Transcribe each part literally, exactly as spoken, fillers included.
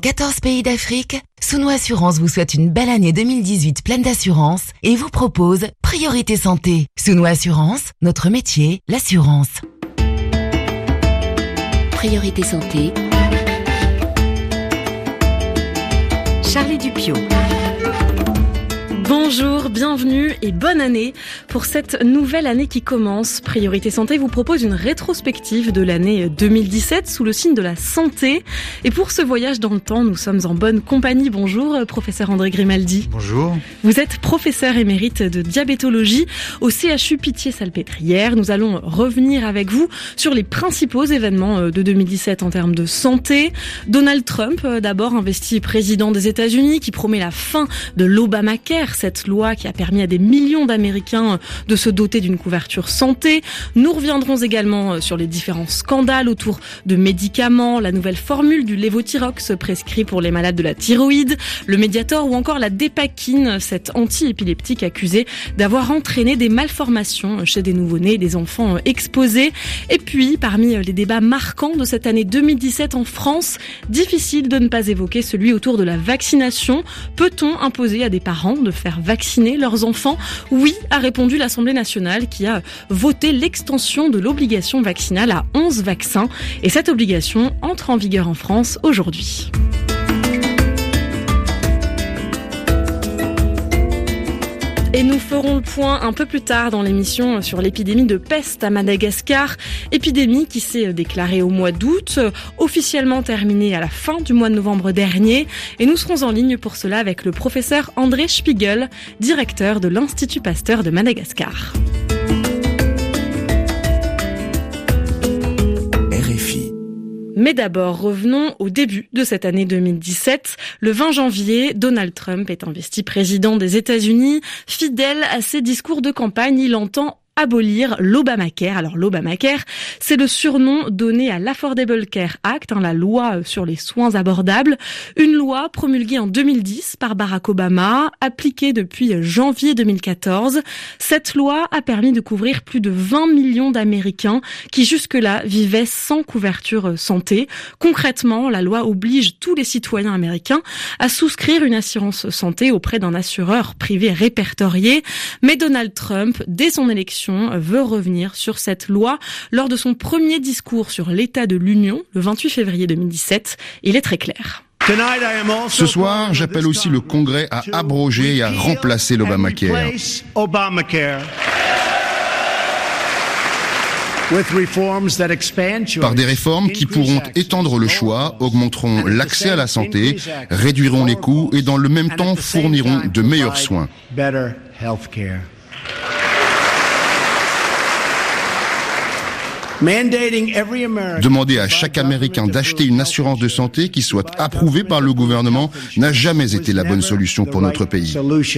quatorze pays d'Afrique, Souno Assurance vous souhaite une belle année deux mille dix-huit pleine d'assurance et vous propose Priorité Santé. Souno Assurance, notre métier, l'assurance. Priorité Santé. Charlie Dupiot. Bonjour, bienvenue et bonne année. Pour cette nouvelle année qui commence, Priorité Santé vous propose une rétrospective de l'année deux mille dix-sept sous le signe de la santé. Et pour ce voyage dans le temps, nous sommes en bonne compagnie. Bonjour, professeur André Grimaldi. Bonjour. Vous êtes professeur émérite de diabétologie au C H U Pitié-Salpêtrière. Nous allons revenir avec vous sur les principaux événements de deux mille dix-sept en termes de santé. Donald Trump, d'abord investi président des États-Unis, qui promet la fin de l'Obamacare, cette loi qui a permis à des millions d'Américains de se doter d'une couverture santé. Nous reviendrons également sur les différents scandales autour de médicaments, la nouvelle formule du Levothyrox prescrit pour les malades de la thyroïde, le Mediator ou encore la Dépakine, cette anti-épileptique accusée d'avoir entraîné des malformations chez des nouveau-nés et des enfants exposés. Et puis, parmi les débats marquants de cette année deux mille dix-sept en France, difficile de ne pas évoquer celui autour de la vaccination. Peut-on imposer à des parents de faire vacciner leurs enfants? Oui, a répondu l'Assemblée nationale qui a voté l'extension de l'obligation vaccinale à onze vaccins. Et cette obligation entre en vigueur en France aujourd'hui. Et nous ferons le point un peu plus tard dans l'émission sur l'épidémie de peste à Madagascar. Épidémie qui s'est déclarée au mois d'août, officiellement terminée à la fin du mois de novembre dernier. Et nous serons en ligne pour cela avec le professeur André Spiegel, directeur de l'Institut Pasteur de Madagascar. Mais d'abord, revenons au début de cette année deux mille dix-sept. Le vingt janvier, Donald Trump est investi président des États-Unis. Fidèle à ses discours de campagne, il entend abolir l'Obamacare. Alors l'Obamacare, c'est le surnom donné à l'Affordable Care Act, hein, la loi sur les soins abordables. Une loi promulguée en deux mille dix par Barack Obama, appliquée depuis janvier deux mille quatorze. Cette loi a permis de couvrir plus de vingt millions d'Américains qui jusque-là vivaient sans couverture santé. Concrètement, la loi oblige tous les citoyens américains à souscrire une assurance santé auprès d'un assureur privé répertorié. Mais Donald Trump, dès son élection, veut revenir sur cette loi. Lors de son premier discours sur l'état de l'Union, le vingt-huit février deux mille dix-sept, il est très clair. Ce soir, j'appelle aussi le Congrès à abroger et à remplacer l'Obamacare. Par des réformes qui pourront étendre le choix, augmenteront l'accès à la santé, réduiront les coûts et dans le même temps fourniront de meilleurs soins. Demander à chaque Américain d'acheter une assurance de santé qui soit approuvée par le gouvernement n'a jamais été la bonne solution pour notre pays.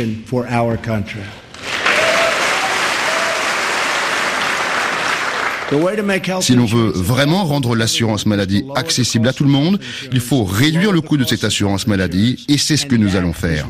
Si l'on veut vraiment rendre l'assurance maladie accessible à tout le monde, il faut réduire le coût de cette assurance maladie et c'est ce que nous allons faire.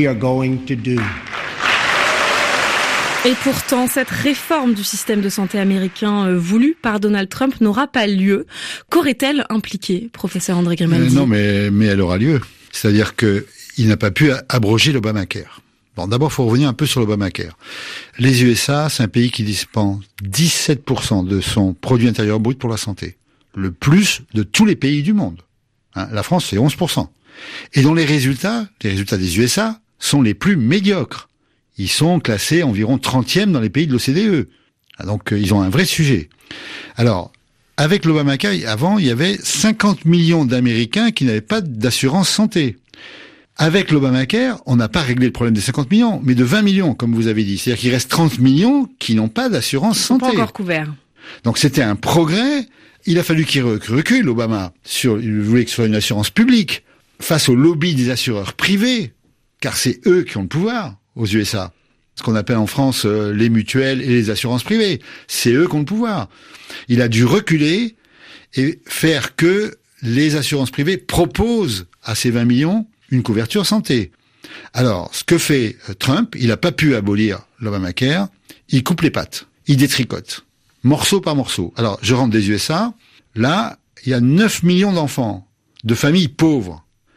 Et pourtant, cette réforme du système de santé américain euh, voulue par Donald Trump n'aura pas lieu. Qu'aurait-elle impliqué, professeur André Grimaldi ? euh, Non, mais, mais elle aura lieu. C'est-à-dire qu'il n'a pas pu abroger l'Obamacare. Bon, d'abord, il faut revenir un peu sur l'Obamacare. Les U S A, c'est un pays qui dispense dix-sept pour cent de son produit intérieur brut pour la santé. Le plus de tous les pays du monde. Hein, la France, c'est onze pour cent. Et dont les résultats, les résultats des U S A, sont les plus médiocres. Ils sont classés environ trentième dans les pays de l'O C D E. Donc, ils ont un vrai sujet. Alors, avec l'Obamacare, avant, il y avait cinquante millions d'Américains qui n'avaient pas d'assurance santé. Avec l'Obamacare, on n'a pas réglé le problème des cinquante millions, mais de vingt millions, comme vous avez dit. C'est-à-dire qu'il reste trente millions qui n'ont pas d'assurance santé. Pas encore couverts. Donc, c'était un progrès. Il a fallu qu'il recule, Obama. Sur, il voulait que ce soit une assurance publique. Face au lobby des assureurs privés. Car c'est eux qui ont le pouvoir aux U S A. Ce qu'on appelle en France euh, les mutuelles et les assurances privées. C'est eux qui ont le pouvoir. Il a dû reculer et faire que les assurances privées proposent à ces vingt millions une couverture santé. Alors, ce que fait Trump, il n'a pas pu abolir l'Obamacare, il coupe les pattes, il détricote, morceau par morceau. Alors, je rentre des U S A, là, il y a neuf millions d'enfants, de familles pauvres,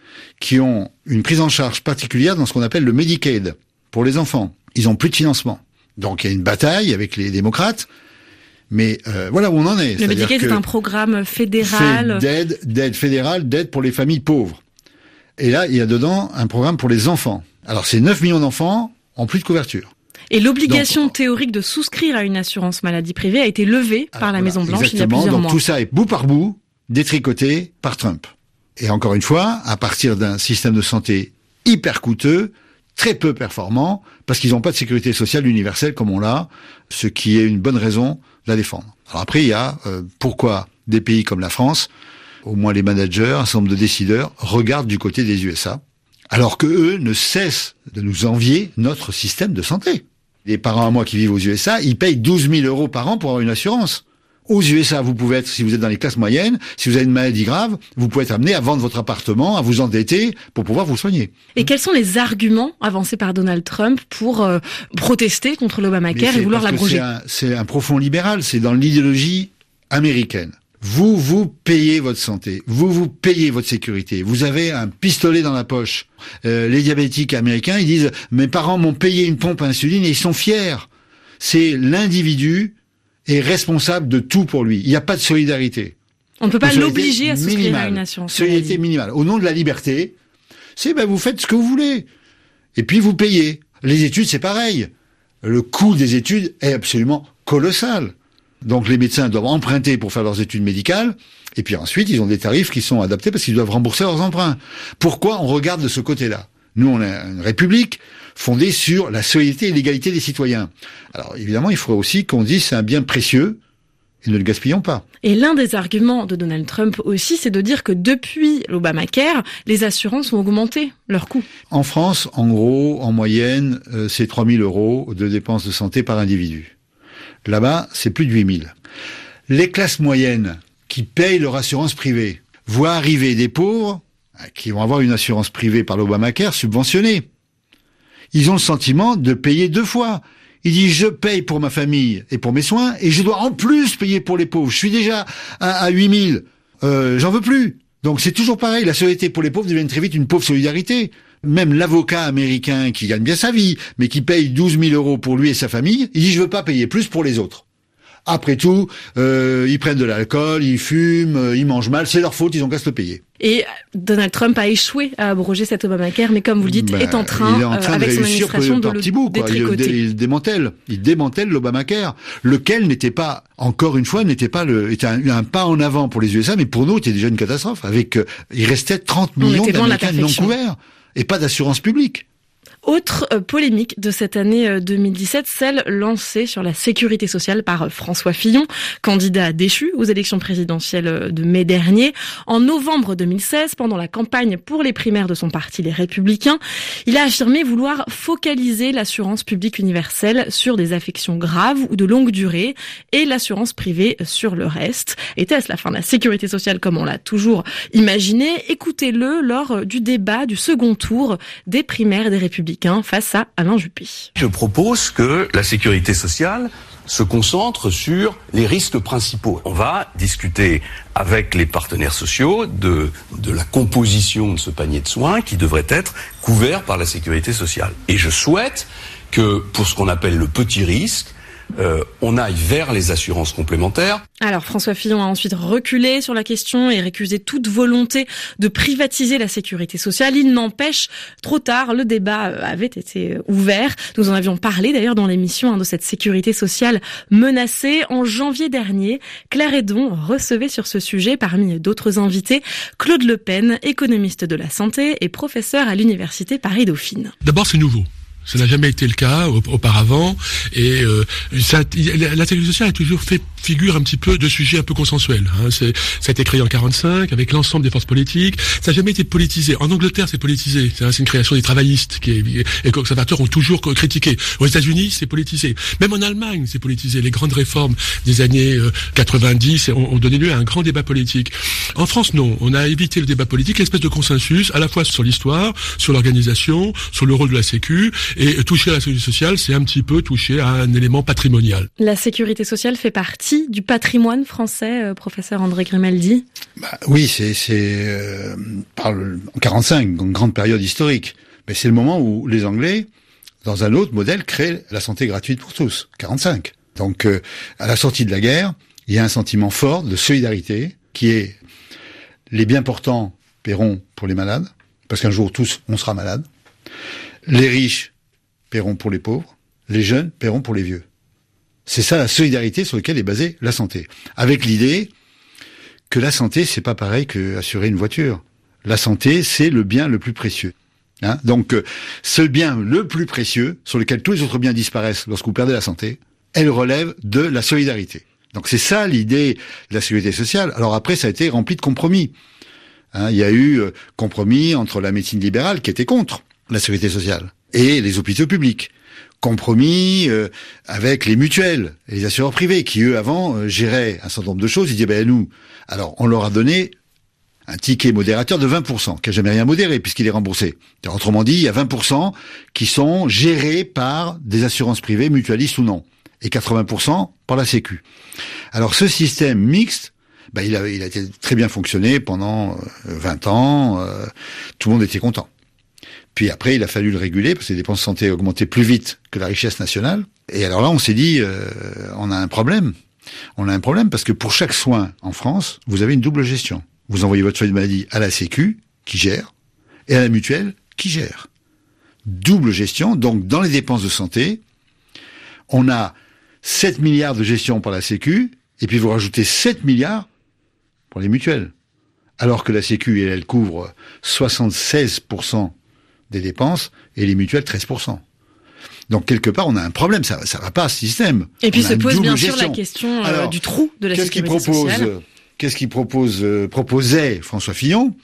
qui ont une prise en charge particulière dans ce qu'on appelle le Medicaid pour les enfants. Ils ont plus de financement. Donc il y a une bataille avec les démocrates. Mais euh, voilà où on en est. Le Medicaid, c'est un programme fédéral. D'aide, d'aide fédérale, d'aide pour les familles pauvres. Et là, il y a dedans un programme pour les enfants. Alors c'est neuf millions d'enfants en plus de couverture. Et l'obligation Donc, théorique de souscrire à une assurance maladie privée a été levée par la voilà, Maison-Blanche il y a plusieurs Donc, mois. Tout ça est bout par bout détricoté par Trump. Et encore une fois, à partir d'un système de santé hyper coûteux, très peu performant, parce qu'ils n'ont pas de sécurité sociale universelle comme on l'a, ce qui est une bonne raison de la défendre. Alors après, il y a euh, pourquoi des pays comme la France, au moins les managers, un certain nombre de décideurs, regardent du côté des U S A, alors que eux ne cessent de nous envier notre système de santé. Les parents à moi qui vivent aux U S A, ils payent douze mille euros par an pour avoir une assurance. Aux U S A, vous pouvez être, si vous êtes dans les classes moyennes, si vous avez une maladie grave, vous pouvez être amené à vendre votre appartement, à vous endetter pour pouvoir vous soigner. Et quels sont les arguments avancés par Donald Trump pour euh, protester contre l'Obamacare et vouloir l'abroger ? C'est un, c'est un profond libéral, c'est dans l'idéologie américaine. Vous, vous payez votre santé, vous, vous payez votre sécurité, vous avez un pistolet dans la poche. Euh, les diabétiques américains, ils disent « Mes parents m'ont payé une pompe à insuline » et ils sont fiers. C'est l'individu est responsable de tout pour lui. Il n'y a pas de solidarité. On ne peut pas l'obliger à souscrire à une assurance. Solidarité minimale. Au nom de la liberté, c'est ben vous faites ce que vous voulez. Et puis vous payez. Les études, c'est pareil. Le coût des études est absolument colossal. Donc les médecins doivent emprunter pour faire leurs études médicales, et puis ensuite ils ont des tarifs qui sont adaptés parce qu'ils doivent rembourser leurs emprunts. Pourquoi on regarde de ce côté-là ? Nous, on a une république fondée sur la solidarité et l'égalité des citoyens. Alors évidemment, il faudrait aussi qu'on dise c'est un bien précieux, et ne le gaspillons pas. Et l'un des arguments de Donald Trump aussi, c'est de dire que depuis l'Obamacare, les assurances ont augmenté leurs coûts. En France, en gros, en moyenne, euh, c'est trois mille euros de dépenses de santé par individu. Là-bas, c'est plus de huit mille. Les classes moyennes qui payent leur assurance privée voient arriver des pauvres qui vont avoir une assurance privée par l'Obamacare subventionnée. Ils ont le sentiment de payer deux fois. Ils disent, je paye pour ma famille et pour mes soins, et je dois en plus payer pour les pauvres. Je suis déjà à, à huit mille. Euh, j'en veux plus. Donc c'est toujours pareil. La solidarité pour les pauvres devient très vite une pauvre solidarité. Même l'avocat américain qui gagne bien sa vie, mais qui paye douze mille euros pour lui et sa famille, il dit je veux pas payer plus pour les autres. Après tout, euh, ils prennent de l'alcool, ils fument, ils mangent mal, c'est leur faute, ils ont qu'à se le payer. Et Donald Trump a échoué à abroger cet Obamacare, mais comme vous le dites, ben, est en train, il est en train euh, avec de son administration, de le petit bout, quoi. détricoter. Il, il démantèle, il démantèle l'Obamacare, lequel n'était pas, encore une fois, n'était pas le, était un, un pas en avant pour les U S A, mais pour nous, était déjà une catastrophe. Avec, euh, il restait trente millions d'Américains non couverts et pas d'assurance publique. Autre euh, polémique de cette année euh, deux mille dix-sept, celle lancée sur la sécurité sociale par euh, François Fillon, candidat déchu aux élections présidentielles euh, de mai dernier. En novembre deux mille seize, pendant la campagne pour les primaires de son parti, les Républicains, il a affirmé vouloir focaliser l'assurance publique universelle sur des affections graves ou de longue durée et l'assurance privée sur le reste. Était-ce la fin de la sécurité sociale comme on l'a toujours imaginé ? Écoutez-le lors du débat du second tour des primaires des Républicains face à Alain Juppé. Je propose que la sécurité sociale se concentre sur les risques principaux. On va discuter avec les partenaires sociaux de, de la composition de ce panier de soins qui devrait être couvert par la sécurité sociale. Et je souhaite que pour ce qu'on appelle le petit risque, Euh, on aille vers les assurances complémentaires. Alors François Fillon a ensuite reculé sur la question et récusé toute volonté de privatiser la sécurité sociale. Il n'empêche, trop tard, le débat avait été ouvert. Nous en avions parlé d'ailleurs dans l'émission hein, de cette sécurité sociale menacée. En janvier dernier, Claire Hédon recevait sur ce sujet, parmi d'autres invités, Claude Le Pen, économiste de la santé et professeur à l'université Paris-Dauphine. D'abord, c'est nouveau. Ça n'a jamais été le cas auparavant, et euh, ça, la sécurité sociale a toujours fait figure un petit peu de sujet un peu consensuel. Hein. C'est, ça a été créé en quarante-cinq avec l'ensemble des forces politiques. Ça n'a jamais été politisé. En Angleterre, c'est politisé. C'est, c'est une création des travaillistes qui est, et les conservateurs ont toujours critiqué. Aux États-Unis, c'est politisé. Même en Allemagne, c'est politisé. Les grandes réformes des années euh, quatre-vingt-dix ont, ont donné lieu à un grand débat politique. En France, non. On a évité le débat politique, l'espèce de consensus à la fois sur l'histoire, sur l'organisation, sur le rôle de la Sécu. Et toucher à la sécurité sociale, c'est un petit peu toucher à un élément patrimonial. La sécurité sociale fait partie du patrimoine français, euh, professeur André Grimaldi. Bah, oui, c'est, c'est euh, par le, en quarante-cinq, une grande période historique. Mais c'est le moment où les Anglais, dans un autre modèle, créent la santé gratuite pour tous. quarante-cinq. Donc, euh, à la sortie de la guerre, il y a un sentiment fort de solidarité qui est les bien portants paieront pour les malades, parce qu'un jour tous on sera malade. Les riches paieront pour les pauvres, les jeunes paieront pour les vieux. C'est ça la solidarité sur laquelle est basée la santé. Avec l'idée que la santé, c'est pas pareil que assurer une voiture. La santé, c'est le bien le plus précieux. Hein, donc, euh, ce bien le plus précieux, sur lequel tous les autres biens disparaissent lorsque vous perdez la santé, elle relève de la solidarité. Donc c'est ça l'idée de la sécurité sociale. Alors après, ça a été rempli de compromis. Hein, il y a eu euh, compromis entre la médecine libérale, qui était contre la sécurité sociale, et les hôpitaux publics. Compromis euh, avec les mutuelles et les assureurs privés, qui eux, avant, euh, géraient un certain nombre de choses. Ils disaient, ben nous, alors on leur a donné un ticket modérateur de vingt pour cent, qui n'a jamais rien modéré, puisqu'il est remboursé. Autrement dit, il y a vingt pour cent qui sont gérés par des assurances privées, mutualistes ou non, et quatre-vingts pour cent par la Sécu. Alors ce système mixte, bah, il a, il a été très bien fonctionné pendant vingt ans, euh, tout le monde était content. Puis après, il a fallu le réguler, parce que les dépenses de santé augmentaient plus vite que la richesse nationale. Et alors là, on s'est dit, euh, on a un problème. On a un problème, parce que pour chaque soin en France, vous avez une double gestion. Vous envoyez votre feuille de maladie à la Sécu, qui gère, et à la mutuelle, qui gère. Double gestion, donc dans les dépenses de santé, on a sept milliards de gestion par la Sécu, et puis vous rajoutez sept milliards pour les mutuelles. Alors que la Sécu, elle, elle couvre soixante-seize pour cent des dépenses, et les mutuelles, treize pour cent. Donc, quelque part, on a un problème, ça ça va pas, ce système. Et puis on se pose bien gestion. sûr la question euh, Alors, du trou de la qu'est-ce sécurité qu'il propose, sociale. Qu'est-ce qu'il propose, euh, proposait François Fillon?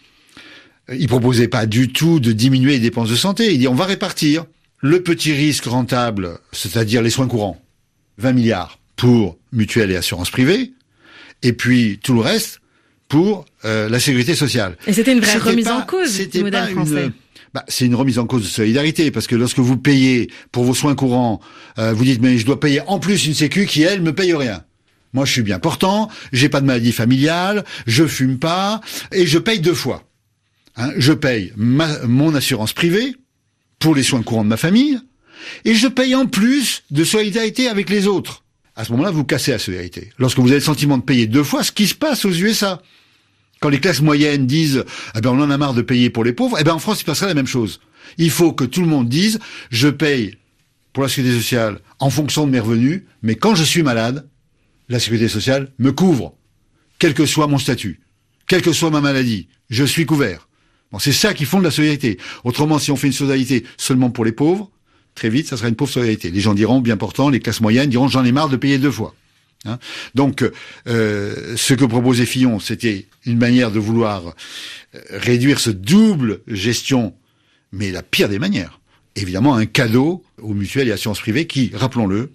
Il proposait pas du tout de diminuer les dépenses de santé. Il dit, on va répartir le petit risque rentable, c'est-à-dire les soins courants, vingt milliards pour mutuelles et assurances privées, et puis tout le reste pour euh, la sécurité sociale. Et c'était une vraie C'était remise pas, en cause du modèle français. Une, bah, c'est une remise en cause de solidarité, parce que lorsque vous payez pour vos soins courants, euh, vous dites, mais je dois payer en plus une sécu qui, elle, me paye rien. Moi, je suis bien portant, j'ai pas de maladie familiale, je fume pas, et je paye deux fois. Hein, je paye ma, mon assurance privée pour les soins courants de ma famille, et je paye en plus de solidarité avec les autres. À ce moment-là, vous cassez la solidarité. Lorsque vous avez le sentiment de payer deux fois, ce qui se passe aux U S A. Quand les classes moyennes disent eh ben, on en a marre de payer pour les pauvres, eh ben, en France, il passerait la même chose. Il faut que tout le monde dise je paye pour la sécurité sociale en fonction de mes revenus, mais quand je suis malade, la sécurité sociale me couvre, quel que soit mon statut, quelle que soit ma maladie, je suis couvert. Bon, c'est ça qui fonde la solidarité. Autrement, si on fait une solidarité seulement pour les pauvres, très vite, ça sera une pauvre solidarité. Les gens diront, bien portant, les classes moyennes diront, j'en ai marre de payer deux fois. Hein, donc, euh, ce que proposait Fillon, c'était une manière de vouloir réduire ce double gestion, mais la pire des manières. Évidemment, un cadeau aux mutuelles et assurances privées qui, rappelons-le,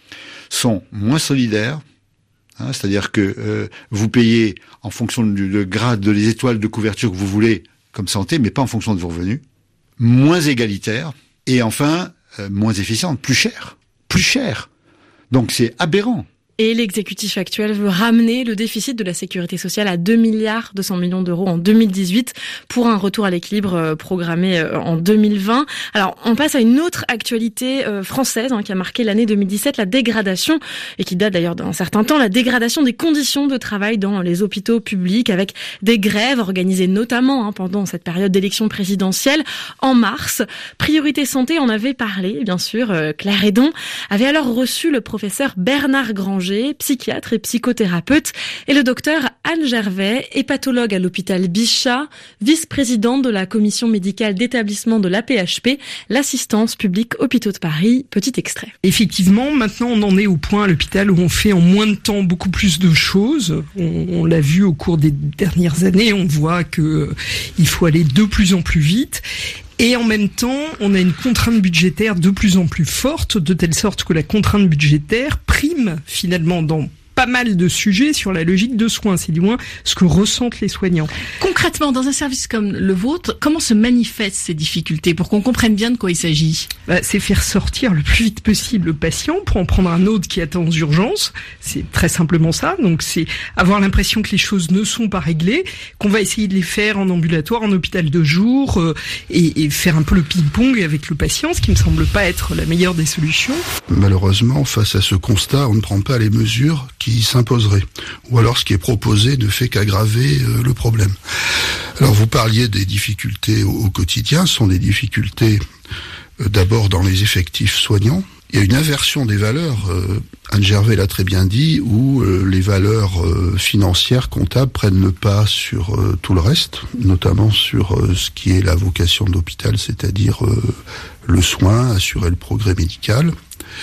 sont moins solidaires. Hein, c'est-à-dire que euh, vous payez en fonction du de grade de les étoiles de couverture que vous voulez comme santé, mais pas en fonction de vos revenus. Moins égalitaires et enfin euh, moins efficientes, plus chères, plus chères. Donc c'est aberrant. Et l'exécutif actuel veut ramener le déficit de la sécurité sociale à deux milliards deux cents millions d'euros en deux mille dix-huit pour un retour à l'équilibre programmé en deux mille vingt. Alors, on passe à une autre actualité française hein, qui a marqué l'année deux mille dix-sept, la dégradation, et qui date d'ailleurs d'un certain temps, la dégradation des conditions de travail dans les hôpitaux publics avec des grèves organisées notamment hein, pendant cette période d'élection présidentielle en mars. Priorité Santé en avait parlé, bien sûr. Claire Hédon avait alors reçu le professeur Bernard Granger, psychiatre et psychothérapeute, et le docteur Anne Gervais, hépatologue à l'hôpital Bichat, vice-présidente de la commission médicale d'établissement de l'A P H P, l'assistance publique Hôpitaux de Paris. Petit extrait. Effectivement, maintenant on en est au point à l'hôpital où on fait en moins de temps beaucoup plus de choses. On, on l'a vu au cours des dernières années, on voit que euh, il faut aller de plus en plus vite. Et en même temps, on a une contrainte budgétaire de plus en plus forte, de telle sorte que la contrainte budgétaire prime finalement dans pas mal de sujets sur la logique de soins. C'est du moins ce que ressentent les soignants. Concrètement, dans un service comme le vôtre, comment se manifestent ces difficultés pour qu'on comprenne bien de quoi il s'agit? Bah, c'est faire sortir le plus vite possible le patient pour en prendre un autre qui attend aux urgences. C'est très simplement ça. Donc c'est avoir l'impression que les choses ne sont pas réglées, qu'on va essayer de les faire en ambulatoire, en hôpital de jour, euh, et, et faire un peu le ping-pong avec le patient, ce qui me semble pas être la meilleure des solutions. Malheureusement, face à ce constat, on ne prend pas les mesures qui s'imposeraient. Ou alors ce qui est proposé ne fait qu'aggraver euh, le problème. Alors vous parliez des difficultés au, au quotidien, ce sont des difficultés euh, d'abord dans les effectifs soignants. Il y a une inversion des valeurs, euh, Anne Gervais l'a très bien dit, où euh, les valeurs euh, financières, comptables prennent le pas sur euh, tout le reste, notamment sur euh, ce qui est la vocation de l'hôpital, c'est-à-dire euh, le soin, assurer le progrès médical.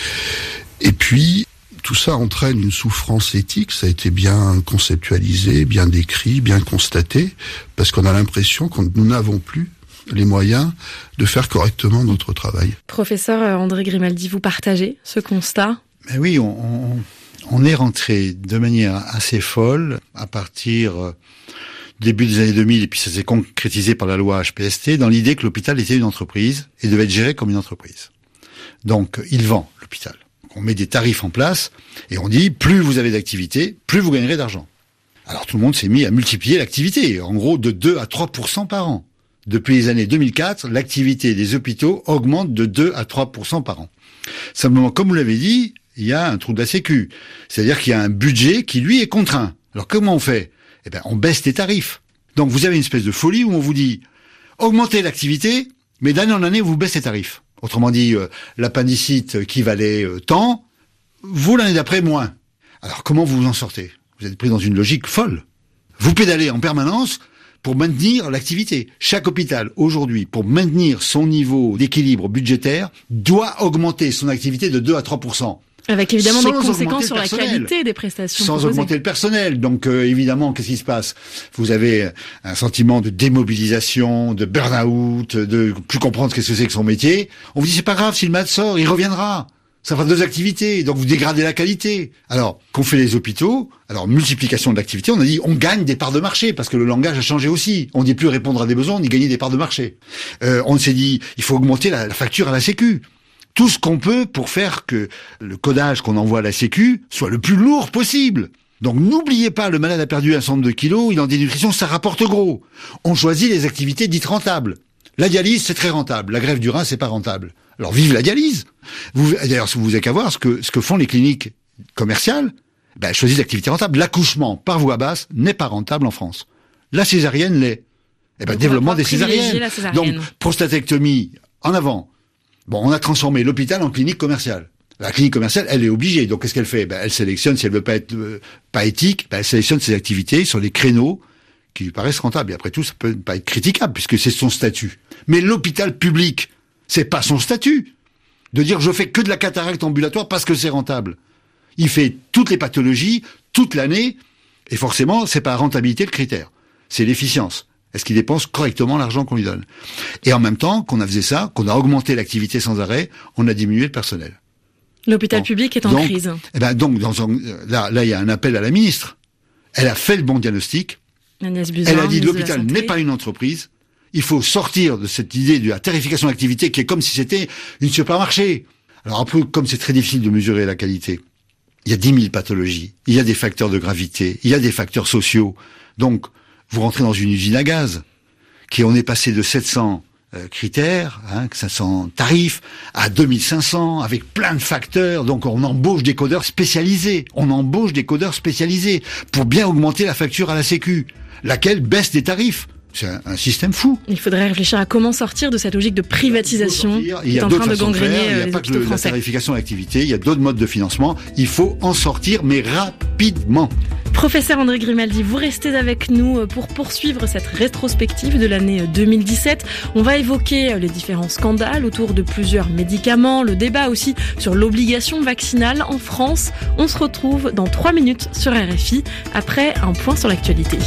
Et puis, tout ça entraîne une souffrance éthique, ça a été bien conceptualisé, bien décrit, bien constaté, parce qu'on a l'impression que nous n'avons plus les moyens de faire correctement notre travail. Professeur André Grimaldi, vous partagez ce constat? Mais oui, on, on, on est rentré de manière assez folle à partir euh, début des années deux mille, et puis ça s'est concrétisé par la loi H P S T, dans l'idée que l'hôpital était une entreprise et devait être géré comme une entreprise. Donc, il vend l'hôpital. On met des tarifs en place et on dit, plus vous avez d'activité, plus vous gagnerez d'argent. Alors tout le monde s'est mis à multiplier l'activité, en gros de deux à trois pour cent par an. Depuis les années deux mille quatre, l'activité des hôpitaux augmente de deux à trois pour cent par an. Simplement, comme vous l'avez dit, il y a un trou de la Sécu. C'est-à-dire qu'il y a un budget qui, lui, est contraint. Alors comment on fait? Eh ben, on baisse les tarifs. Donc vous avez une espèce de folie où on vous dit, augmentez l'activité, mais d'année en année, vous baissez les tarifs. Autrement dit, euh, l'appendicite qui valait euh, tant, vous l'année d'après moins. Alors comment vous vous en sortez? Vous êtes pris dans une logique folle. Vous pédalez en permanence pour maintenir l'activité. Chaque hôpital, aujourd'hui, pour maintenir son niveau d'équilibre budgétaire, doit augmenter son activité de deux à trois pour cent. Avec évidemment des conséquences sur la qualité des prestations Sans proposées. augmenter le personnel. Donc euh, évidemment, qu'est-ce qui se passe? Vous avez un sentiment de démobilisation, de burn-out, de plus comprendre qu'est-ce que c'est que son métier. On vous dit c'est pas grave, si le malade sort, il reviendra. Ça fera deux activités, donc vous dégradez la qualité. Alors, qu'ont fait les hôpitaux? Alors, multiplication de l'activité, on a dit on gagne des parts de marché, parce que le langage a changé aussi. On dit plus répondre à des besoins, on dit gagner des parts de marché. Euh, on s'est dit, il faut augmenter la, la facture à la Sécu. Tout ce qu'on peut pour faire que le codage qu'on envoie à la Sécu soit le plus lourd possible. Donc n'oubliez pas, le malade a perdu un cent deux kilos, il est en dénutrition, ça rapporte gros. On choisit les activités dites rentables. La dialyse, c'est très rentable. La greffe du rein, c'est pas rentable. Alors vive la dialyse. Vous, d'ailleurs, vous avez qu'à voir ce que, ce que font les cliniques commerciales. Ben, choisissent l'activité rentable. L'accouchement par voie basse n'est pas rentable en France. La césarienne l'est. Eh ben, développement des césariennes. Donc, prostatectomie, en avant. Bon, on a transformé l'hôpital en clinique commerciale. La clinique commerciale, elle est obligée. Donc, qu'est-ce qu'elle fait? Ben, elle sélectionne, si elle veut pas être euh, pas éthique, ben, elle sélectionne ses activités sur des créneaux qui lui paraissent rentables. Et après tout, ça peut pas être critiquable puisque c'est son statut. Mais l'hôpital public, c'est pas son statut de dire je fais que de la cataracte ambulatoire parce que c'est rentable. Il fait toutes les pathologies toute l'année et forcément, c'est pas la rentabilité le critère, c'est l'efficience. Est-ce qu'il dépense correctement l'argent qu'on lui donne? Et en même temps qu'on a fait ça, qu'on a augmenté l'activité sans arrêt, on a diminué le personnel. L'hôpital bon. public est en donc, crise. Eh ben donc dans un, là, là, il y a un appel à la ministre. Elle a fait le bon diagnostic. Agnès Buzyn, elle a dit l'hôpital n'est pas une entreprise. Il faut sortir de cette idée de la tarification d'activité qui est comme si c'était une supermarché. Alors un peu comme c'est très difficile de mesurer la qualité. Il y a dix mille pathologies, il y a des facteurs de gravité, il y a des facteurs sociaux. Donc, vous rentrez dans une usine à gaz, qui on est passé de sept cents euh, critères, hein, cinq cents tarifs, à deux mille cinq cents, avec plein de facteurs. Donc on embauche des codeurs spécialisés. On embauche des codeurs spécialisés pour bien augmenter la facture à la Sécu, laquelle baisse des tarifs. C'est un, un système fou. Il faudrait réfléchir à comment sortir de cette logique de privatisation qui est en train de gangréner les hôpitaux français. Il n'y a pas que le, la tarification d'activité, il y a d'autres modes de financement. Il faut en sortir, mais rapidement. Professeur André Grimaldi, vous restez avec nous pour poursuivre cette rétrospective de l'année deux mille dix-sept. On va évoquer les différents scandales autour de plusieurs médicaments, le débat aussi sur l'obligation vaccinale en France. On se retrouve dans trois minutes sur R F I après un point sur l'actualité.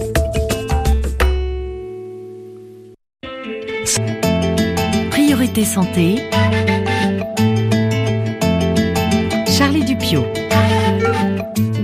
Priorité santé. Charlie Dupiot.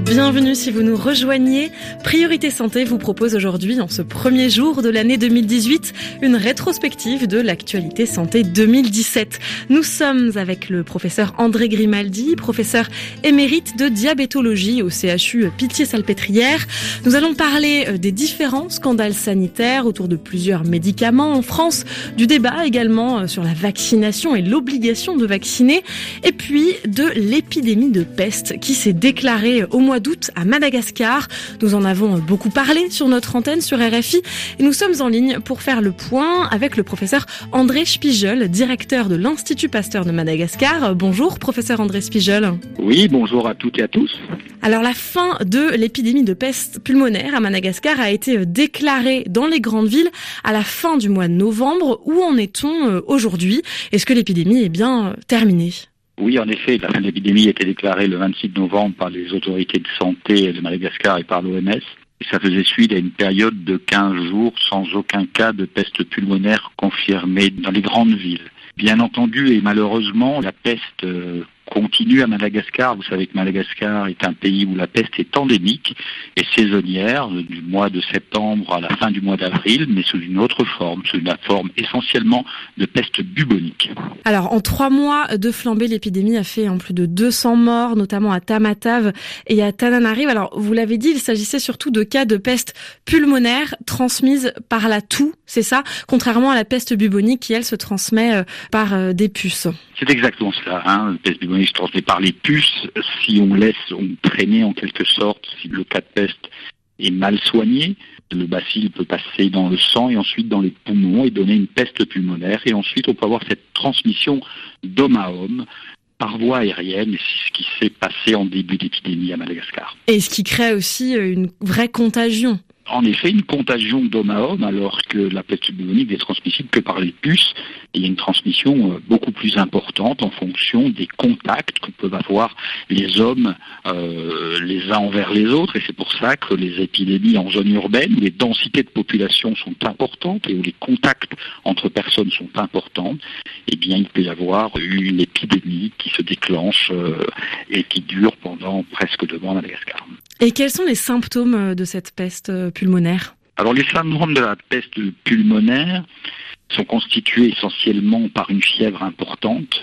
Bienvenue si vous nous rejoignez. Priorité Santé vous propose aujourd'hui, en ce premier jour de l'année deux mille dix-huit, une rétrospective de l'actualité santé deux mille dix-sept. Nous sommes avec le professeur André Grimaldi, professeur émérite de diabétologie au C H U Pitié-Salpêtrière. Nous allons parler des différents scandales sanitaires autour de plusieurs médicaments en France, du débat également sur la vaccination et l'obligation de vacciner, et puis de l'épidémie de peste qui s'est déclarée au mois d'août à Madagascar. Nous en avons beaucoup parlé sur notre antenne sur R F I et nous sommes en ligne pour faire le point avec le professeur André Spiegel, directeur de l'Institut Pasteur de Madagascar. Bonjour professeur André Spiegel. Oui, bonjour à toutes et à tous. Alors la fin de l'épidémie de peste pulmonaire à Madagascar a été déclarée dans les grandes villes à la fin du mois de novembre. Où en est-on aujourd'hui ? Est-ce que l'épidémie est bien terminée ? Oui, en effet, la fin de l'épidémie a été déclarée le vingt-six novembre par les autorités de santé de Madagascar et par l'O M S. Et ça faisait suite à une période de quinze jours sans aucun cas de peste pulmonaire confirmé dans les grandes villes. Bien entendu, et malheureusement, la peste euh, continue à Madagascar. Vous savez que Madagascar est un pays où la peste est endémique et saisonnière, du mois de septembre à la fin du mois d'avril, mais sous une autre forme, sous la forme essentiellement de peste bubonique. Alors, en trois mois de flambée, l'épidémie a fait en plus de deux cents morts, notamment à Tamatave et à Tananarive. Alors, vous l'avez dit, il s'agissait surtout de cas de peste pulmonaire transmise par la toux, c'est ça, contrairement à la peste bubonique qui, elle, se transmet par des puces. C'est exactement cela, hein. La peste bubonique se transmet par les puces. Si on laisse on traîner en quelque sorte, si le cas de peste est mal soigné, le bacille peut passer dans le sang et ensuite dans les poumons et donner une peste pulmonaire. Et ensuite, on peut avoir cette transmission d'homme à homme par voie aérienne, et c'est ce qui s'est passé en début d'épidémie à Madagascar. Et ce qui crée aussi une vraie contagion. En effet, une contagion d'homme à homme, alors que la peste bubonique n'est transmissible que par les puces. Il y a une transmission beaucoup plus importante en fonction des contacts que peuvent avoir les hommes euh, les uns envers les autres. Et c'est pour ça que les épidémies en zone urbaine, où les densités de population sont importantes et où les contacts entre personnes sont importantes, eh bien, il peut y avoir une épidémie qui se déclenche euh, et qui dure pendant presque deux mois à Madagascar. Et quels sont les symptômes de cette peste pulmonaire ? Alors les symptômes de la peste pulmonaire sont constitués essentiellement par une fièvre importante,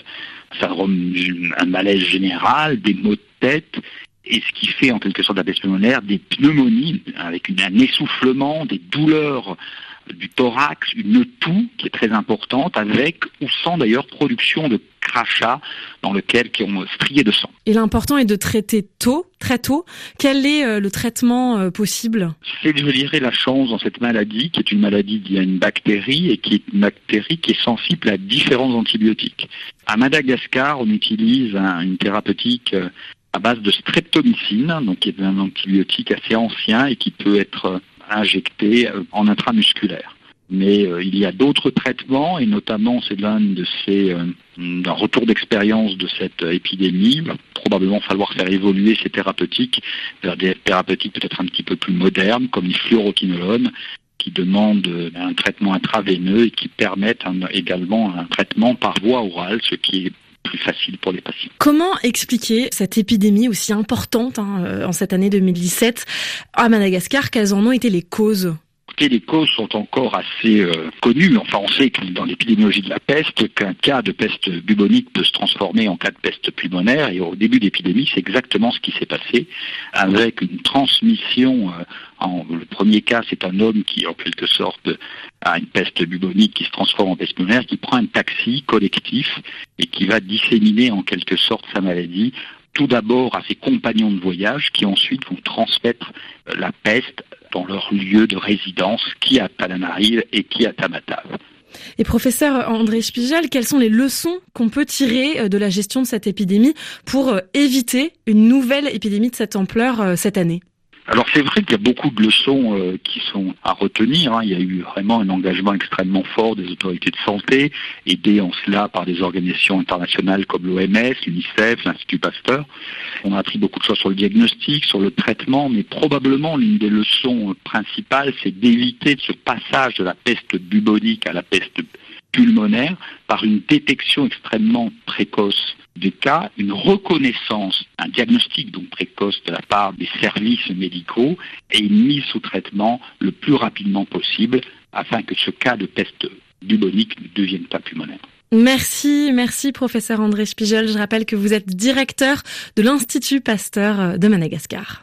un malaise général, des maux de tête, et ce qui fait en quelque sorte la peste pulmonaire des pneumonies avec une, un essoufflement, des douleurs du thorax, une toux qui est très importante, avec ou sans d'ailleurs production de crachats dans lequel qui ont strié de sang. Et l'important est de traiter tôt, très tôt. Quel est euh, le traitement euh, possible ? C'est, je dirais, la chance dans cette maladie, qui est une maladie liée à une bactérie et qui est une bactérie qui est sensible à différents antibiotiques. À Madagascar, on utilise un, une thérapeutique euh, à base de streptomycine, donc qui est un antibiotique assez ancien et qui peut être euh, injecté euh, en intramusculaire. Mais euh, il y a d'autres traitements, et notamment c'est l'un de ces euh, d'un retour d'expérience de cette euh, épidémie. Il va probablement falloir faire évoluer ces thérapeutiques vers des thérapeutiques peut-être un petit peu plus modernes, comme les fluoroquinolones, qui demandent euh, un traitement intraveineux et qui permettent un, également un traitement par voie orale, ce qui est plus facile pour les patients. Comment expliquer cette épidémie aussi importante hein, en cette année deux mille dix-sept à Madagascar ? Quelles en ont été les causes ? Les causes sont encore assez euh, connues. Enfin, on sait que dans l'épidémiologie de la peste, qu'un cas de peste bubonique peut se transformer en cas de peste pulmonaire. Et au début de l'épidémie, c'est exactement ce qui s'est passé, avec une transmission. Euh, en, le premier cas, c'est un homme qui, en quelque sorte, a une peste bubonique qui se transforme en peste pulmonaire, qui prend un taxi collectif et qui va disséminer en quelque sorte sa maladie. Tout d'abord à ses compagnons de voyage, qui ensuite vont transmettre la peste dans leur lieu de résidence, qui à Tananarive et qui à Tamatave. Et professeur André Spiegel, quelles sont les leçons qu'on peut tirer de la gestion de cette épidémie pour éviter une nouvelle épidémie de cette ampleur cette année ? Alors c'est vrai qu'il y a beaucoup de leçons euh, qui sont à retenir. Hein. Il y a eu vraiment un engagement extrêmement fort des autorités de santé, aidées en cela par des organisations internationales comme l'O M S, l'UNICEF, l'Institut Pasteur. On a appris beaucoup de choses sur le diagnostic, sur le traitement, mais probablement l'une des leçons principales, c'est d'éviter ce passage de la peste bubonique à la peste pulmonaire par une détection extrêmement précoce des cas, une reconnaissance, un diagnostic donc précoce de la part des services médicaux et une mise sous traitement le plus rapidement possible afin que ce cas de peste bubonique ne devienne pas pulmonaire. Merci, merci professeur André Spiegel. Je rappelle que vous êtes directeur de l'Institut Pasteur de Madagascar.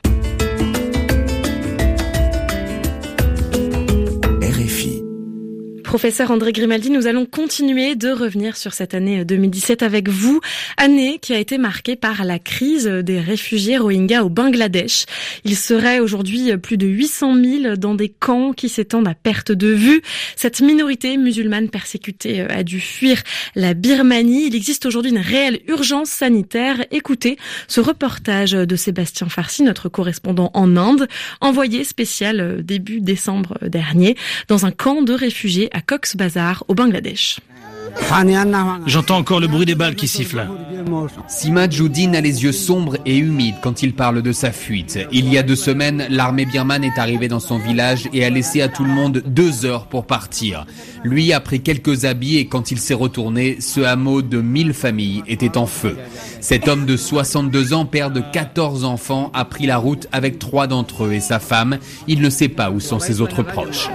Professeur André Grimaldi, nous allons continuer de revenir sur cette année deux mille dix-sept avec vous, année qui a été marquée par la crise des réfugiés Rohingyas au Bangladesh. Il serait aujourd'hui plus de huit cent mille dans des camps qui s'étendent à perte de vue. Cette minorité musulmane persécutée a dû fuir la Birmanie. Il existe aujourd'hui une réelle urgence sanitaire. Écoutez ce reportage de Sébastien Farsi, notre correspondant en Inde, envoyé spécial début décembre dernier dans un camp de réfugiés à Cox's Bazar au Bangladesh. J'entends encore le bruit des balles qui sifflent. Simajuddin a les yeux sombres et humides quand il parle de sa fuite. Il y a deux semaines, l'armée birmane est arrivée dans son village et a laissé à tout le monde deux heures pour partir. Lui a pris quelques habits et quand il s'est retourné, ce hameau de mille familles était en feu. Cet homme de soixante-deux ans, père de quatorze enfants, a pris la route avec trois d'entre eux et sa femme. Il ne sait pas où sont ses autres proches.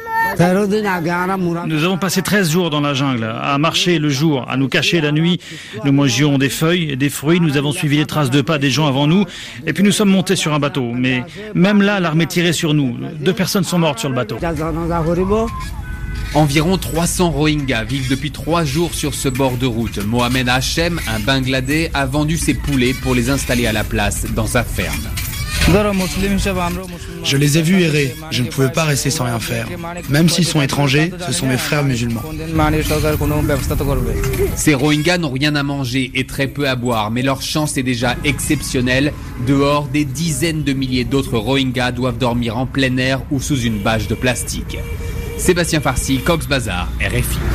Nous avons passé treize jours dans la jungle, à marcher le jour, à nous cacher la nuit. Nous mangions des feuilles et des fruits, nous avons suivi les traces de pas des gens avant nous, et puis nous sommes montés sur un bateau. Mais même là, l'armée tirait sur nous. Deux personnes sont mortes sur le bateau. Environ trois cents Rohingyas vivent depuis trois jours sur ce bord de route. Mohamed Hachem, un Bangladais, a vendu ses poulets pour les installer à la place dans sa ferme. Je les ai vus errer, je ne pouvais pas rester sans rien faire. Même s'ils sont étrangers, ce sont mes frères musulmans. Ces Rohingyas n'ont rien à manger et très peu à boire, mais leur chance est déjà exceptionnelle. Dehors, des dizaines de milliers d'autres Rohingyas doivent dormir en plein air ou sous une bâche de plastique. Sébastien Farsi, Cox's Bazar, R F I.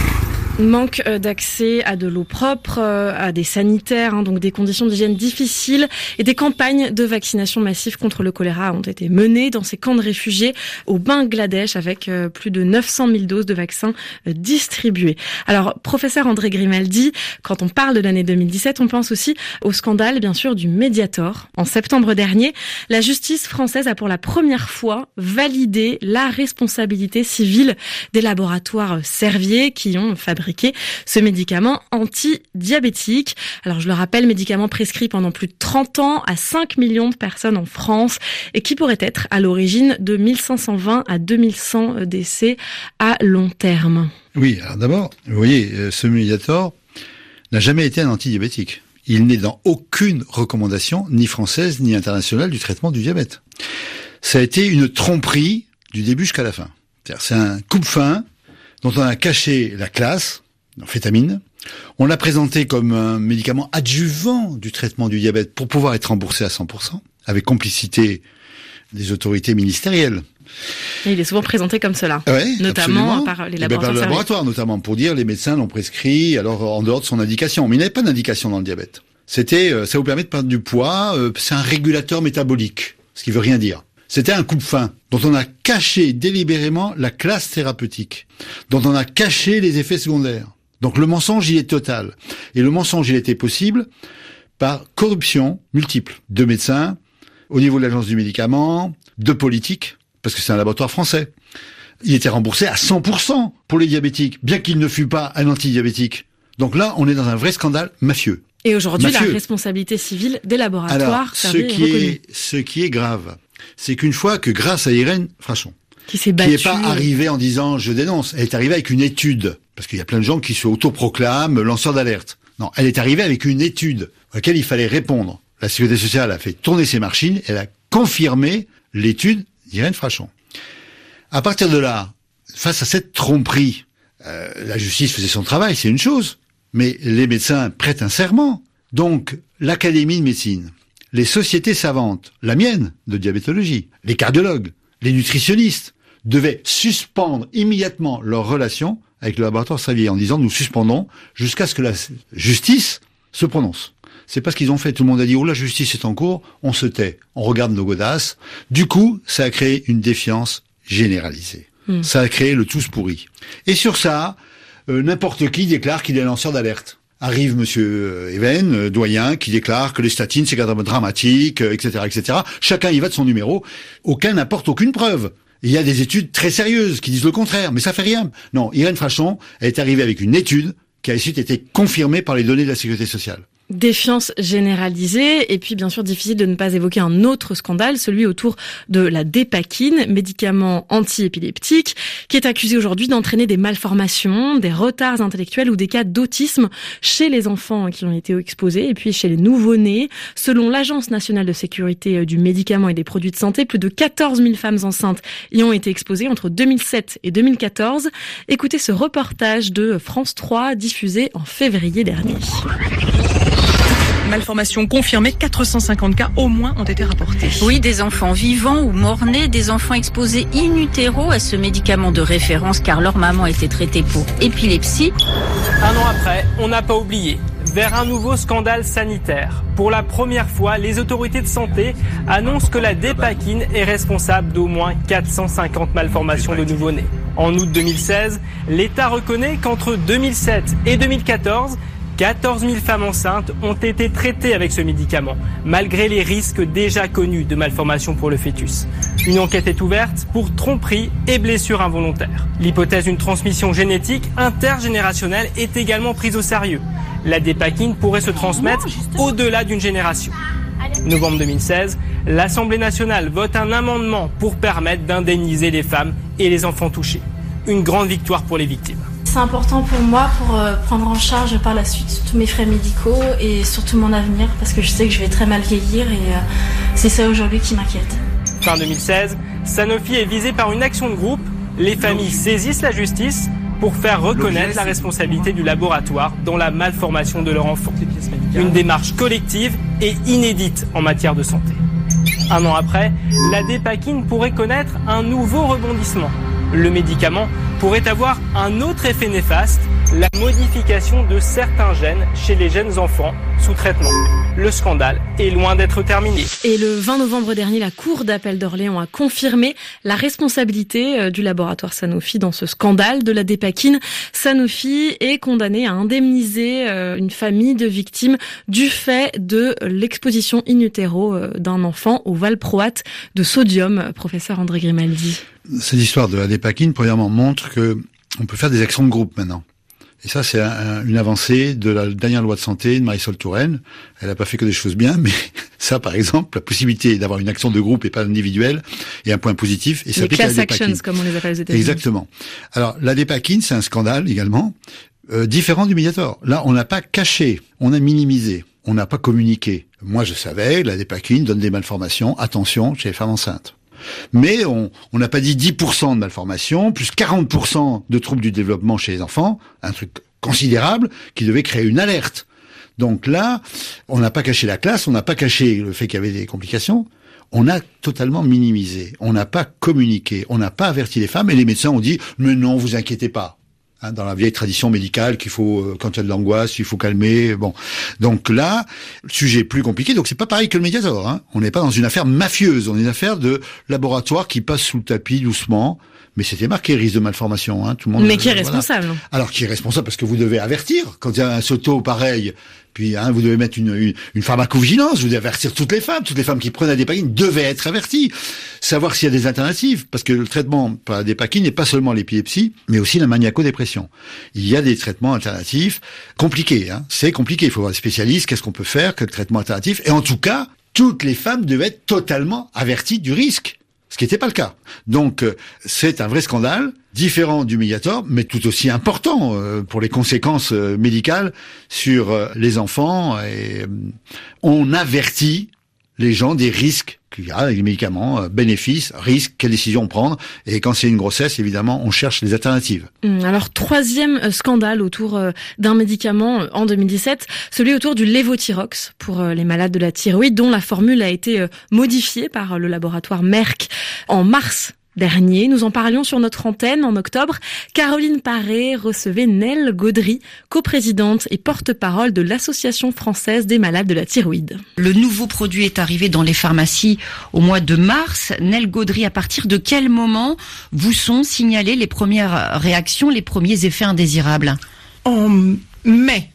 Manque d'accès à de l'eau propre, à des sanitaires, hein, donc des conditions d'hygiène difficiles, et des campagnes de vaccination massive contre le choléra ont été menées dans ces camps de réfugiés au Bangladesh avec plus de neuf cent mille doses de vaccins distribuées. Alors, professeur André Grimaldi, quand on parle de l'année deux mille dix-sept, on pense aussi au scandale, bien sûr, du Mediator. En septembre dernier, la justice française a pour la première fois validé la responsabilité civile des laboratoires Servier qui ont fabriqué ce médicament anti-diabétique. Alors je le rappelle, médicament prescrit pendant plus de trente ans à cinq millions de personnes en France et qui pourrait être à l'origine de mille cinq cent vingt à deux mille cent décès à long terme. Oui, alors d'abord, vous voyez, ce Mediator n'a jamais été un antidiabétique. Il n'est dans aucune recommandation, ni française ni internationale, du traitement du diabète. Ça a été une tromperie du début jusqu'à la fin. C'est-à-dire, c'est un coupe-fin dont on a caché la classe, l'amphétamine. On l'a présenté comme un médicament adjuvant du traitement du diabète pour pouvoir être remboursé à cent pour cent, avec complicité des autorités ministérielles. Et il est souvent présenté comme cela, ouais, notamment absolument. par les Et laboratoires. ben par le laboratoire, notamment, pour dire les médecins l'ont prescrit, alors en dehors de son indication. Mais il n'avait pas d'indication dans le diabète. C'était, ça vous permet de perdre du poids, c'est un régulateur métabolique, ce qui veut rien dire. C'était un coupe-fin dont on a caché délibérément la classe thérapeutique, dont on a caché les effets secondaires. Donc le mensonge, il est total. Et le mensonge, il était possible par corruption multiple de médecins, au niveau de l'agence du médicament, de politiques, parce que c'est un laboratoire français. Il était remboursé à cent pour cent pour les diabétiques, bien qu'il ne fût pas un antidiabétique. Donc là, on est dans un vrai scandale mafieux. Et aujourd'hui, mafieux. La responsabilité civile des laboratoires. Alors, ce qui est, ce qui est grave, c'est qu'une fois que grâce à Irène Frachon, qui s'est battue, qui n'est pas arrivée en disant je dénonce, elle est arrivée avec une étude, parce qu'il y a plein de gens qui se autoproclament lanceurs d'alerte. Non, elle est arrivée avec une étude à laquelle il fallait répondre. La Sécurité sociale a fait tourner ses machines, elle a confirmé l'étude d'Irène Frachon. À partir de là, face à cette tromperie, euh, la justice faisait son travail, c'est une chose, mais les médecins prêtent un serment. Donc, l'Académie de médecine, les sociétés savantes, la mienne de diabétologie, les cardiologues, les nutritionnistes, devaient suspendre immédiatement leurs relations avec le laboratoire Servier en disant nous suspendons jusqu'à ce que la justice se prononce. C'est pas ce qu'ils ont fait. Tout le monde a dit oh la justice est en cours, on se tait, on regarde nos godasses. Du coup, ça a créé une défiance généralisée. Mmh. Ça a créé le tous pourri. Et sur ça, euh, n'importe qui déclare qu'il est lanceur d'alerte. Arrive Monsieur Even, doyen, qui déclare que les statines c'est dramatique, et cetera, et cetera. Chacun y va de son numéro. Aucun n'apporte aucune preuve. Il y a des études très sérieuses qui disent le contraire, mais ça fait rien. Non, Irène Frachon est arrivée avec une étude qui a ensuite été confirmée par les données de la Sécurité sociale. Défiance généralisée, et puis bien sûr difficile de ne pas évoquer un autre scandale, celui autour de la Dépakine, médicament anti-épileptique, qui est accusé aujourd'hui d'entraîner des malformations, des retards intellectuels ou des cas d'autisme chez les enfants qui ont été exposés, et puis chez les nouveau-nés. Selon l'Agence nationale de sécurité du médicament et des produits de santé, plus de quatorze mille femmes enceintes y ont été exposées entre deux mille sept et deux mille quatorze. Écoutez ce reportage de France trois diffusé en février dernier. Malformation confirmée, quatre cent cinquante cas au moins ont été rapportés. Oui, des enfants vivants ou morts-nés, des enfants exposés in utero à ce médicament de référence car leur maman était traitée pour épilepsie. Un an après, on n'a pas oublié. Vers un nouveau scandale sanitaire. Pour la première fois, les autorités de santé annoncent que la Dépakine est responsable d'au moins quatre cent cinquante malformations de nouveau-nés. En août deux mille seize, l'État reconnaît qu'entre deux mille sept et deux mille quatorze, quatorze mille femmes enceintes ont été traitées avec ce médicament, malgré les risques déjà connus de malformation pour le fœtus. Une enquête est ouverte pour tromperie et blessure involontaire. L'hypothèse d'une transmission génétique intergénérationnelle est également prise au sérieux. La Dépakine pourrait se transmettre au-delà d'une génération. Novembre deux mille seize, l'Assemblée nationale vote un amendement pour permettre d'indemniser les femmes et les enfants touchés. Une grande victoire pour les victimes. C'est important pour moi pour euh, prendre en charge par la suite tous mes frais médicaux et surtout mon avenir parce que je sais que je vais très mal vieillir et euh, c'est ça aujourd'hui qui m'inquiète. Fin deux mille seize, Sanofi est visé par une action de groupe. Les familles saisissent la justice pour faire reconnaître la responsabilité du laboratoire dans la malformation de leur enfant. Une démarche collective et inédite en matière de santé. Un an après, la Dépakine pourrait connaître un nouveau rebondissement. Le médicament pourrait avoir un autre effet néfaste, la modification de certains gènes chez les jeunes enfants sous traitement. Le scandale est loin d'être terminé. Et le vingt novembre dernier, la Cour d'appel d'Orléans a confirmé la responsabilité du laboratoire Sanofi dans ce scandale de la Dépakine. Sanofi est condamné à indemniser une famille de victimes du fait de l'exposition in utero d'un enfant au valproate de sodium. Professeur André Grimaldi. Cette histoire de la Dépakine, premièrement, montre que on peut faire des actions de groupe maintenant. Et ça, c'est un, une avancée de la dernière loi de santé de Marisol Touraine. Elle n'a pas fait que des choses bien, mais ça, par exemple, la possibilité d'avoir une action de groupe et pas individuelle est un point positif. Et ça les class actions, comme on les appelle aux États-Unis. Exactement. Alors, la Dépakine, c'est un scandale également, euh, différent du Mediator. Là, on n'a pas caché, on a minimisé, on n'a pas communiqué. Moi, je savais, la Dépakine donne des malformations, attention, chez les femmes enceintes. Mais on on n'a pas dit dix pour cent de malformations, plus quarante pour cent de troubles du développement chez les enfants, un truc considérable qui devait créer une alerte. Donc là, on n'a pas caché la classe, on n'a pas caché le fait qu'il y avait des complications, on a totalement minimisé, on n'a pas communiqué, on n'a pas averti les femmes et les médecins ont dit « mais non, vous inquiétez pas ». Hein, dans la vieille tradition médicale qu'il faut, euh, quand il y a de l'angoisse, il faut calmer. Bon, donc là, le sujet est plus compliqué. Donc c'est pas pareil que le Mediator. Hein. On n'est pas dans une affaire mafieuse. On est une affaire de laboratoire qui passe sous le tapis doucement. Mais c'était marqué risque de malformation. Hein. Tout le monde. Mais qui est voilà. responsable. Alors qui est responsable parce que vous devez avertir quand il y a un sauto pareil. Puis hein, vous devez mettre une, une, une pharmacovigilance. Vous devez avertir toutes les femmes. Toutes les femmes qui prennent la Dépakine devaient être averties. Savoir s'il y a des alternatives, parce que le traitement par la Dépakine n'est pas seulement l'épilepsie, mais aussi la maniaco-dépression. Il y a des traitements alternatifs compliqués. Hein. C'est compliqué. Il faut voir des spécialistes. Qu'est-ce qu'on peut faire que le traitement alternatif? Et en tout cas, toutes les femmes devaient être totalement averties du risque. Ce qui n'était pas le cas. Donc, euh, c'est un vrai scandale, différent du Mediator, mais tout aussi important euh, pour les conséquences euh, médicales sur euh, les enfants. Et euh, on avertit les gens des risques qu'il y a avec les médicaments, euh, bénéfices, risques, quelles décisions prendre. Et quand c'est une grossesse, évidemment, on cherche les alternatives. Alors, troisième scandale autour d'un médicament en deux mille dix-sept, celui autour du Levothyrox pour les malades de la thyroïde, dont la formule a été modifiée par le laboratoire Merck en mars dernier. Nous en parlions sur notre antenne en octobre. Caroline Paré recevait Nell Gaudry, coprésidente et porte-parole de l'Association française des malades de la thyroïde. Le nouveau produit est arrivé dans les pharmacies au mois de mars. Nell Gaudry, à partir de quel moment vous sont signalées les premières réactions, les premiers effets indésirables? En mai.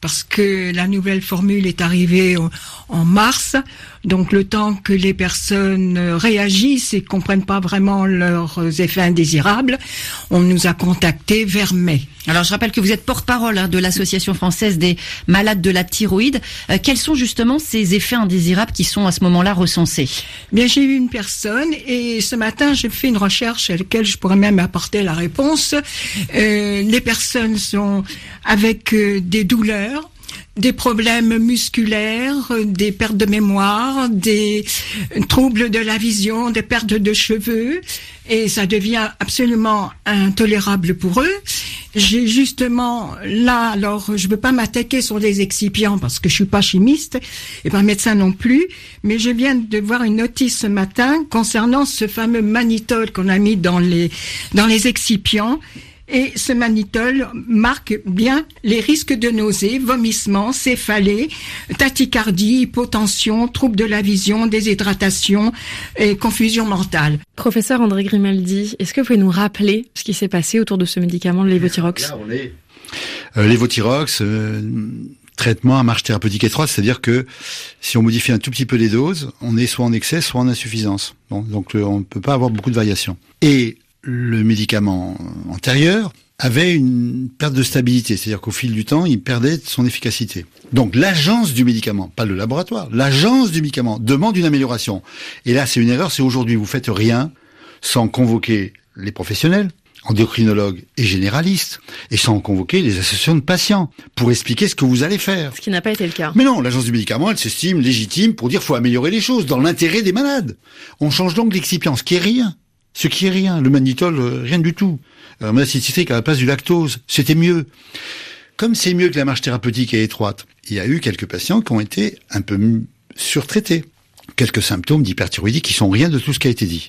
parce que la nouvelle formule est arrivée en mars. Donc le temps que les personnes réagissent et comprennent pas vraiment leurs effets indésirables, on nous a contactés vers mai. Alors je rappelle que vous êtes porte-parole hein, de l'Association française des malades de la thyroïde. Euh, quels sont justement ces effets indésirables qui sont à ce moment-là recensés? Bien, j'ai eu une personne et ce matin j'ai fait une recherche à laquelle je pourrais même apporter la réponse. Euh, les personnes sont avec euh, des douleurs, des problèmes musculaires, des pertes de mémoire, des troubles de la vision, des pertes de cheveux, et ça devient absolument intolérable pour eux. J'ai justement là, alors je veux pas m'attaquer sur les excipients parce que je suis pas chimiste et pas médecin non plus, mais je viens de voir une notice ce matin concernant ce fameux mannitol qu'on a mis dans les dans les excipients. Et ce mannitol marque bien les risques de nausées, vomissements, céphalées, tachycardie, hypotension, troubles de la vision, déshydratation et confusion mentale. Professeur André Grimaldi, est-ce que vous pouvez nous rappeler ce qui s'est passé autour de ce médicament, le lévothyrox? Là, on est... euh, Lévothyrox, euh, traitement à marche thérapeutique étroite, c'est-à-dire que si on modifie un tout petit peu les doses, on est soit en excès, soit en insuffisance. Bon, donc le, on ne peut pas avoir beaucoup de variations. Et le médicament antérieur avait une perte de stabilité, c'est-à-dire qu'au fil du temps, il perdait son efficacité. Donc l'agence du médicament, pas le laboratoire, l'agence du médicament demande une amélioration. Et là, c'est une erreur, c'est aujourd'hui, vous faites rien sans convoquer les professionnels, endocrinologues et généralistes, et sans convoquer les associations de patients pour expliquer ce que vous allez faire. Ce qui n'a pas été le cas. Mais non, l'agence du médicament, elle s'estime légitime pour dire qu'il faut améliorer les choses dans l'intérêt des malades. On change donc l'excipient, ce qui est rien. Ce qui est rien, le mannitol, euh, rien du tout. Euh, l'acide citrique à la place du lactose, c'était mieux. Comme c'est mieux que la marche thérapeutique est étroite, il y a eu quelques patients qui ont été un peu surtraités. Quelques symptômes d'hyperthyroïdie qui sont rien de tout ce qui a été dit.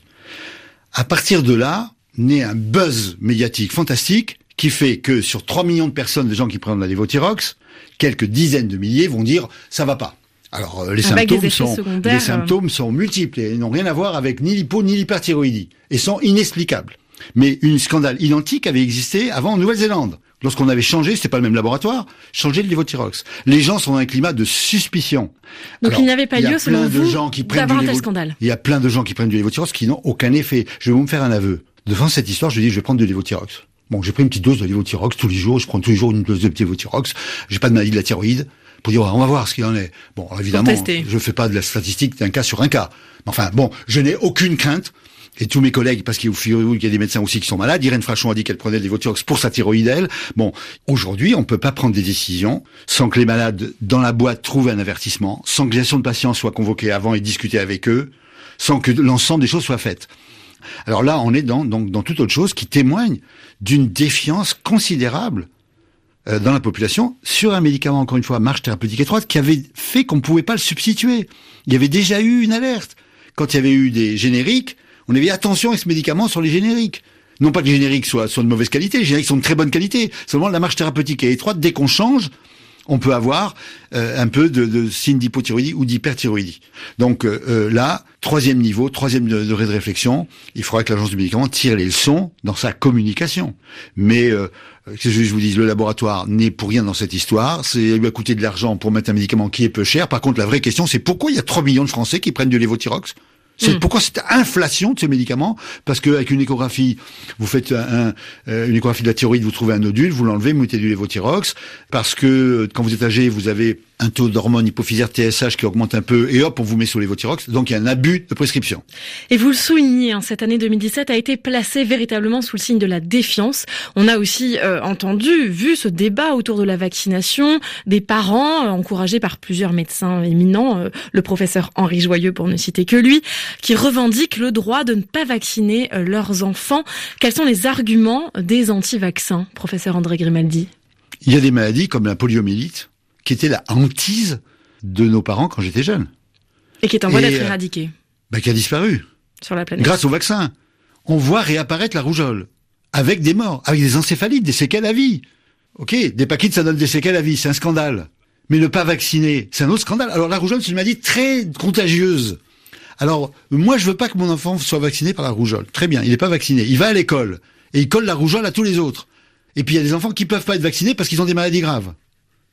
À partir de là, naît un buzz médiatique fantastique qui fait que sur trois millions de personnes, de gens qui prennent la lévothyrox, quelques dizaines de milliers vont dire « ça va pas ». Alors les symptômes sont les symptômes sont multiples et n'ont rien à voir avec ni l'hypo ni l'hyperthyroïdie et sont inexplicables. Mais un scandale identique avait existé avant en Nouvelle-Zélande. Lorsqu'on avait changé, c'était pas le même laboratoire, changé le lévothyrox. Les gens sont dans un climat de suspicion. Donc Alors, il n'y avait pas lieu, selon vous, d'avoir un tel scandale. Il y a plein de gens qui prennent du lévothyrox qui n'ont aucun effet. Je vais vous me faire un aveu. Devant cette histoire, je dis je vais prendre du lévothyrox. Bon, j'ai pris une petite dose de lévothyrox tous les jours, je prends tous les jours une dose de lévothyrox. J'ai pas de maladie de la thyroïde. Pour dire, on va voir ce qu'il en est. Bon, alors évidemment, je fais pas de la statistique d'un cas sur un cas. Enfin, bon, je n'ai aucune crainte. Et tous mes collègues, parce qu'il y a des médecins aussi qui sont malades, Irène Frachon a dit qu'elle prenait le lévothyrox pour sa thyroïde, elle. Bon, aujourd'hui, on peut pas prendre des décisions sans que les malades dans la boîte trouvent un avertissement, sans que les associations de patients soient convoquées avant et discutées avec eux, sans que l'ensemble des choses soient faites. Alors là, on est dans, dans, dans toute autre chose qui témoigne d'une défiance considérable dans la population sur un médicament, encore une fois, marche thérapeutique étroite, qui avait fait qu'on ne pouvait pas le substituer. Il y avait déjà eu une alerte. Quand il y avait eu des génériques, on avait dit attention avec ce médicament sur les génériques. Non pas que les génériques soient, soient de mauvaise qualité, les génériques sont de très bonne qualité. Seulement, la marche thérapeutique est étroite, dès qu'on change, on peut avoir euh, un peu de, de signe d'hypothyroïdie ou d'hyperthyroïdie. Donc euh, là, troisième niveau, troisième degré de réflexion, il faudra que l'agence du médicament tire les leçons dans sa communication. Mais euh, que je vous dise, le laboratoire n'est pour rien dans cette histoire. C'est il lui a coûté de l'argent pour mettre un médicament qui est peu cher. Par contre, la vraie question, c'est pourquoi il y a trois millions de Français qui prennent du lévothyrox. C'est mmh. pourquoi cette inflation de ces médicaments, parce que avec une échographie, vous faites un, un, une échographie de la thyroïde, vous trouvez un nodule, vous l'enlevez, vous mettez du lévothyrox, parce que quand vous êtes âgé, vous avez un taux d'hormone hypophysaire T S H qui augmente un peu, et hop, on vous met sur lévothyrox, donc il y a un abus de prescription. Et vous le soulignez, hein, cette année deux mille dix-sept a été placée véritablement sous le signe de la défiance. On a aussi euh, entendu, vu ce débat autour de la vaccination, des parents, euh, encouragés par plusieurs médecins éminents, euh, le professeur Henri Joyeux pour ne citer que lui, qui revendiquent le droit de ne pas vacciner euh, leurs enfants. Quels sont les arguments des anti-vaccins, professeur André Grimaldi? Il y a des maladies comme la poliomyélite, qui était la hantise de nos parents quand j'étais jeune. Et qui est en voie d'être éradiquée. Bah, qui a disparu. Sur la planète. Grâce au vaccin. On voit réapparaître la rougeole. Avec des morts, avec des encéphalites, des séquelles à vie. Ok, des paquets, ça donne des séquelles à vie, c'est un scandale. Mais ne pas vacciner, c'est un autre scandale. Alors la rougeole, c'est une maladie très contagieuse. Alors, moi, je veux pas que mon enfant soit vacciné par la rougeole. Très bien, il n'est pas vacciné. Il va à l'école. Et il colle la rougeole à tous les autres. Et puis il y a des enfants qui peuvent pas être vaccinés parce qu'ils ont des maladies graves.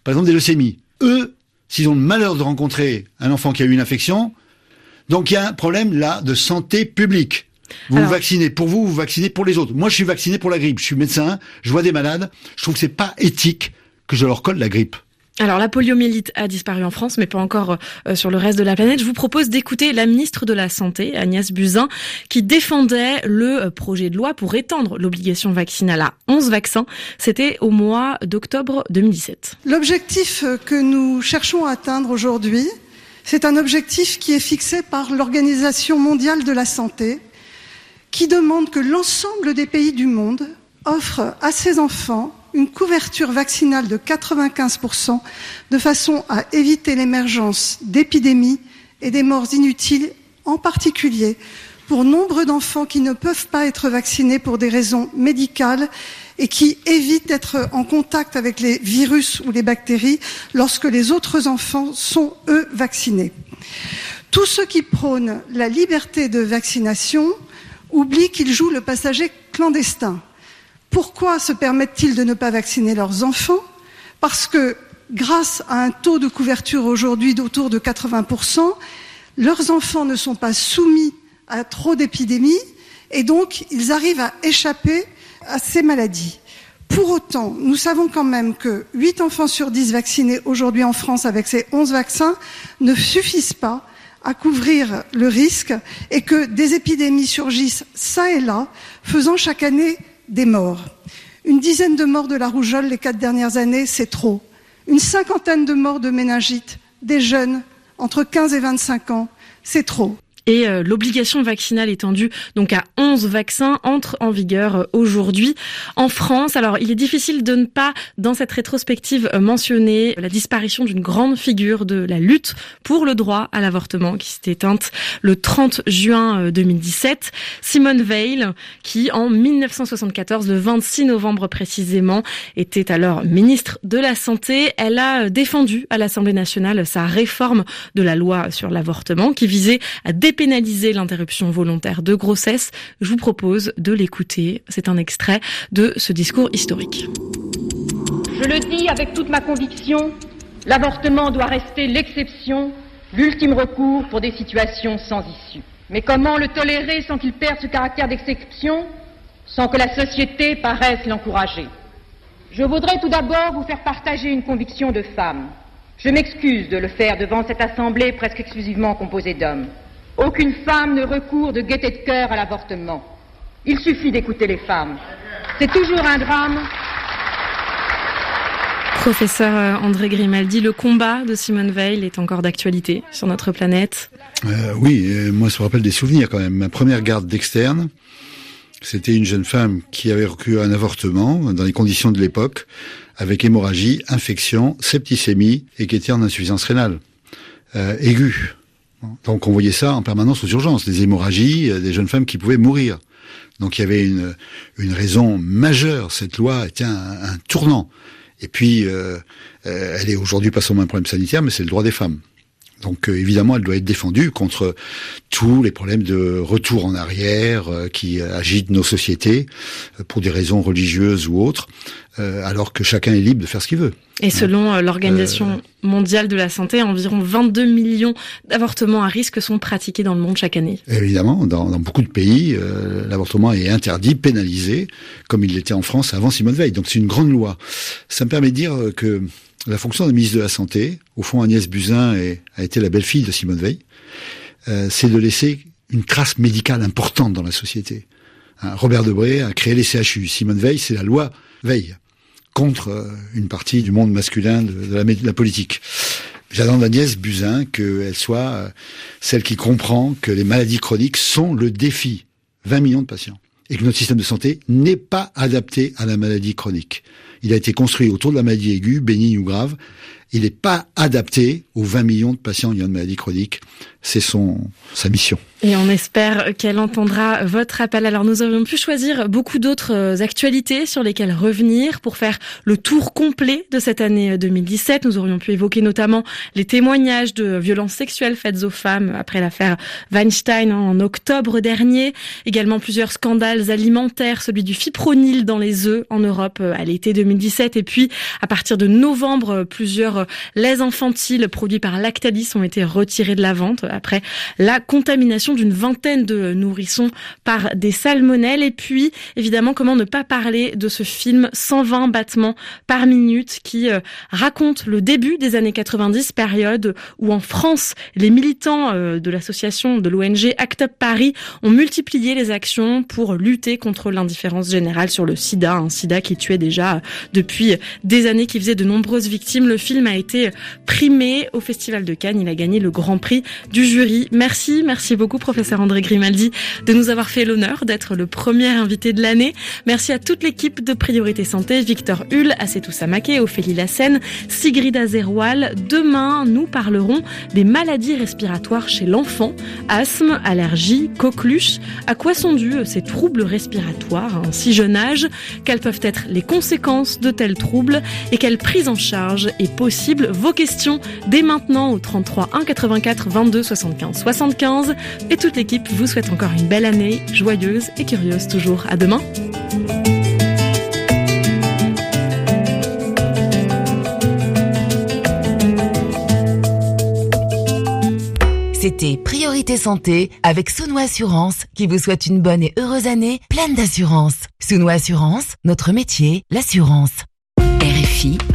par exemple des leucémies. Eux, s'ils ont le malheur de rencontrer un enfant qui a eu une infection, donc il y a un problème là de santé publique. Vous Alors, vous vaccinez pour vous, vous vaccinez pour les autres. Moi, je suis vacciné pour la grippe. Je suis médecin, je vois des malades. Je trouve que c'est pas éthique que je leur colle la grippe. Alors, la poliomyélite a disparu en France, mais pas encore euh, sur le reste de la planète. Je vous propose d'écouter la ministre de la Santé, Agnès Buzyn, qui défendait le projet de loi pour étendre l'obligation vaccinale à onze vaccins. C'était au mois d'octobre deux mille dix-sept. L'objectif que nous cherchons à atteindre aujourd'hui, c'est un objectif qui est fixé par l'Organisation mondiale de la santé, qui demande que l'ensemble des pays du monde offrent à ses enfants une couverture vaccinale de quatre-vingt-quinze pour cent de façon à éviter l'émergence d'épidémies et des morts inutiles, en particulier pour nombre d'enfants qui ne peuvent pas être vaccinés pour des raisons médicales et qui évitent d'être en contact avec les virus ou les bactéries lorsque les autres enfants sont, eux, vaccinés. Tous ceux qui prônent la liberté de vaccination oublient qu'ils jouent le passager clandestin. Pourquoi se permettent-ils de ne pas vacciner leurs enfants ? Parce que grâce à un taux de couverture aujourd'hui d'autour de quatre-vingts pour cent, leurs enfants ne sont pas soumis à trop d'épidémies et donc ils arrivent à échapper à ces maladies. Pour autant, nous savons quand même que huit enfants sur dix vaccinés aujourd'hui en France avec ces onze vaccins ne suffisent pas à couvrir le risque et que des épidémies surgissent ça et là, faisant chaque année des morts. Une dizaine de morts de la rougeole les quatre dernières années, c'est trop. Une cinquantaine de morts de méningite, des jeunes entre quinze et vingt-cinq ans, c'est trop. Et euh, l'obligation vaccinale étendue donc à onze vaccins entre en vigueur euh, aujourd'hui en France. Alors, il est difficile de ne pas, dans cette rétrospective, euh, mentionner la disparition d'une grande figure de la lutte pour le droit à l'avortement qui s'est éteinte le trente juin deux mille dix-sept. Simone Veil, qui en mille neuf cent soixante-quatorze, le vingt-six novembre précisément, était alors ministre de la Santé. Elle a défendu à l'Assemblée nationale sa réforme de la loi sur l'avortement qui visait à dépénaliser l'interruption volontaire de grossesse. Je vous propose de l'écouter. C'est un extrait de ce discours historique. Je le dis avec toute ma conviction, l'avortement doit rester l'exception, l'ultime recours pour des situations sans issue. Mais comment le tolérer sans qu'il perde ce caractère d'exception, sans que la société paraisse l'encourager ? Je voudrais tout d'abord vous faire partager une conviction de femme. Je m'excuse de le faire devant cette assemblée presque exclusivement composée d'hommes. Aucune femme ne recourt de gaieté de cœur à l'avortement. Il suffit d'écouter les femmes. C'est toujours un drame. Professeur André Grimaldi, le combat de Simone Veil est encore d'actualité sur notre planète. Euh, oui, euh, moi ça me rappelle des souvenirs quand même. Ma première garde d'externe, c'était une jeune femme qui avait recouru à un avortement dans les conditions de l'époque, avec hémorragie, infection, septicémie et qui était en insuffisance rénale euh, aiguë. Donc on voyait ça en permanence aux urgences, des hémorragies, des jeunes femmes qui pouvaient mourir. Donc il y avait une, une raison majeure, cette loi était un, un tournant. Et puis euh, elle est aujourd'hui pas seulement un problème sanitaire, mais c'est le droit des femmes. Donc euh, évidemment, elle doit être défendue contre tous les problèmes de retour en arrière euh, qui agitent nos sociétés euh, pour des raisons religieuses ou autres, euh, alors que chacun est libre de faire ce qu'il veut. Et selon euh, l'Organisation euh, mondiale de la santé, environ vingt-deux millions d'avortements à risque sont pratiqués dans le monde chaque année. Évidemment, dans, dans beaucoup de pays, euh, l'avortement est interdit, pénalisé, comme il l'était en France avant Simone Veil. Donc c'est une grande loi. Ça me permet de dire que la fonction de ministre de la Santé, au fond Agnès Buzyn est, a été la belle-fille de Simone Veil, euh, c'est de laisser une trace médicale importante dans la société. Hein, Robert Debré a créé les C H U. Simone Veil, c'est la loi Veil, contre euh, une partie du monde masculin de, de, la, de la politique. J'attends d'Agnès Buzyn qu'elle soit euh, celle qui comprend que les maladies chroniques sont le défi. vingt millions de patients. Et que notre système de santé n'est pas adapté à la maladie chronique. Il a été construit autour de la maladie aiguë, bénigne ou grave, il n'est pas adapté aux vingt millions de patients ayant une maladie chronique. C'est son sa mission. Et on espère qu'elle entendra votre appel. Alors nous aurions pu choisir beaucoup d'autres actualités sur lesquelles revenir pour faire le tour complet de cette année deux mille dix-sept. Nous aurions pu évoquer notamment les témoignages de violences sexuelles faites aux femmes après l'affaire Weinstein en octobre dernier. Également plusieurs scandales alimentaires, celui du fipronil dans les œufs en Europe à l'été deux mille dix-sept. Et puis à partir de novembre, plusieurs laits infantiles produits par Lactalis ont été retirés de la vente après la contamination d'une vingtaine de nourrissons par des salmonelles. Et puis, évidemment, comment ne pas parler de ce film cent vingt battements par minute qui euh, raconte le début des années quatre-vingt-dix, période où en France, les militants euh, de l'association de l'O N G Act Up Paris ont multiplié les actions pour lutter contre l'indifférence générale sur le sida, un sida qui tuait déjà euh, depuis des années, qui faisait de nombreuses victimes. Le film a été primé au Festival de Cannes. Il a gagné le grand prix du jury. Merci, merci beaucoup professeur André Grimaldi de nous avoir fait l'honneur d'être le premier invité de l'année. Merci à toute l'équipe de Priorité Santé, Victor Hull, Assetou Samaké, Ophélie Lassène, Sigrid Azerwal. Demain, nous parlerons des maladies respiratoires chez l'enfant, asthme, allergie, coqueluche. À quoi sont dus ces troubles respiratoires à un si jeune âge? Quelles peuvent être les conséquences de tels troubles et quelle prise en charge est possible? Vos questions dès maintenant au trente-trois un quatre-vingt-quatre vingt-deux soixante-quinze soixante-quinze. Et toute l'équipe vous souhaite encore une belle année, joyeuse et curieuse toujours. À demain. C'était Priorité Santé avec Souno Assurance qui vous souhaite une bonne et heureuse année pleine d'assurance. Souno Assurance, notre métier, l'assurance. R F I